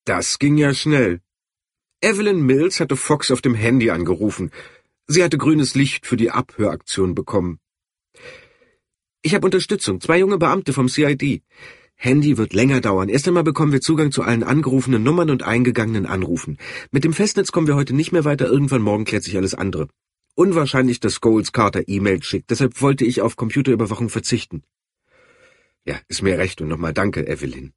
Das ging ja schnell. Evelyn Mills hatte Fox auf dem Handy angerufen. Sie hatte grünes Licht für die Abhöraktion bekommen. »Ich habe Unterstützung, 2 junge Beamte vom CID. Handy wird länger dauern. Erst einmal bekommen wir Zugang zu allen angerufenen Nummern und eingegangenen Anrufen. Mit dem Festnetz kommen wir heute nicht mehr weiter. Irgendwann morgen klärt sich alles andere. Unwahrscheinlich, dass Scholes Carter E-Mails schickt. Deshalb wollte ich auf Computerüberwachung verzichten.« »Ja, ist mir recht und nochmal danke, Evelyn.«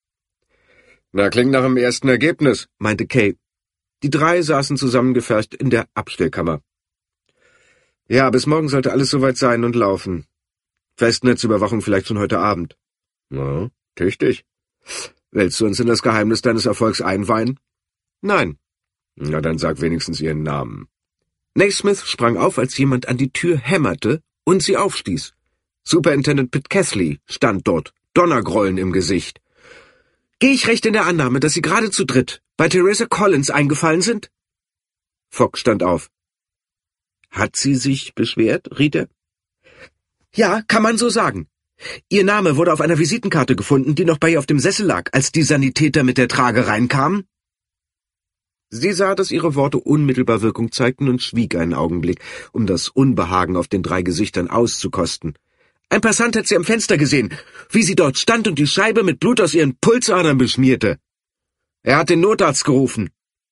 »Na, klingt nach dem ersten Ergebnis«, meinte Kay. Die 3 saßen zusammengepfercht in der Abstellkammer. »Ja, bis morgen sollte alles soweit sein und laufen. Festnetzüberwachung vielleicht schon heute Abend.« »Na, tüchtig. Willst du uns in das Geheimnis deines Erfolgs einweihen?« »Nein.« »Na, dann sag wenigstens ihren Namen.« Naismith sprang auf, als jemand an die Tür hämmerte und sie aufstieß. Superintendent Pitcasley stand dort, Donnergrollen im Gesicht. »Gehe ich recht in der Annahme, dass Sie gerade zu dritt bei Theresa Collins eingefallen sind?« Fogg stand auf. »Hat sie sich beschwert?« riet er. »Ja, kann man so sagen. Ihr Name wurde auf einer Visitenkarte gefunden, die noch bei ihr auf dem Sessel lag, als die Sanitäter mit der Trage reinkamen.« Sie sah, dass ihre Worte unmittelbar Wirkung zeigten und schwieg einen Augenblick, um das Unbehagen auf den 3 Gesichtern auszukosten. Ein Passant hat sie am Fenster gesehen, wie sie dort stand und die Scheibe mit Blut aus ihren Pulsadern beschmierte. Er hat den Notarzt gerufen.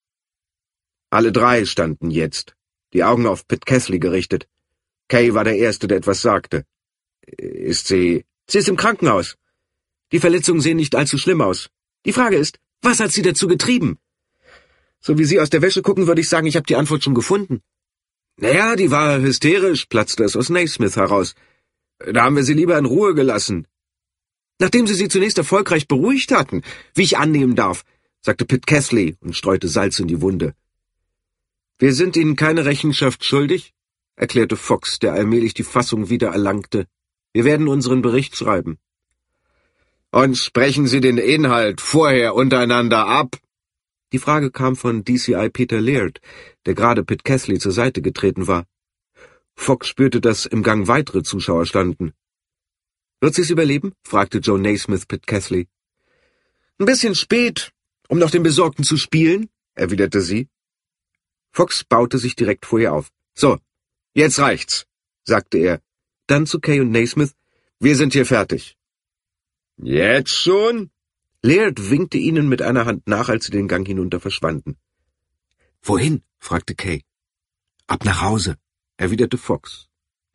Alle 3 standen jetzt, die Augen auf Pitcasley gerichtet. Kay war der Erste, der etwas sagte. »Ist sie...« »Sie ist im Krankenhaus. Die Verletzungen sehen nicht allzu schlimm aus. Die Frage ist, was hat sie dazu getrieben?« »So wie Sie aus der Wäsche gucken, würde ich sagen, ich habe die Antwort schon gefunden.« »Naja, die war hysterisch«, platzte es aus Naismith heraus. »Da haben wir sie lieber in Ruhe gelassen.« »Nachdem Sie sie zunächst erfolgreich beruhigt hatten, wie ich annehmen darf«, sagte Pitcasley und streute Salz in die Wunde. »Wir sind Ihnen keine Rechenschaft schuldig«, erklärte Fox, der allmählich die Fassung wieder erlangte. »Wir werden unseren Bericht schreiben.« »Und sprechen Sie den Inhalt vorher untereinander ab?« Die Frage kam von DCI Peter Laird, der gerade Pitcasley zur Seite getreten war. Fox spürte, dass im Gang weitere Zuschauer standen. »Wird sie es überleben?« fragte Joe Naismith Pitcasley. »Ein bisschen spät, um noch den Besorgten zu spielen«, erwiderte sie. Fox baute sich direkt vor ihr auf. »So, jetzt reicht's«, sagte er. Dann zu Kay und Naismith. »Wir sind hier fertig.« »Jetzt schon?« Laird winkte ihnen mit einer Hand nach, als sie den Gang hinunter verschwanden. »Wohin?« fragte Kay. »Ab nach Hause«, erwiderte Fox.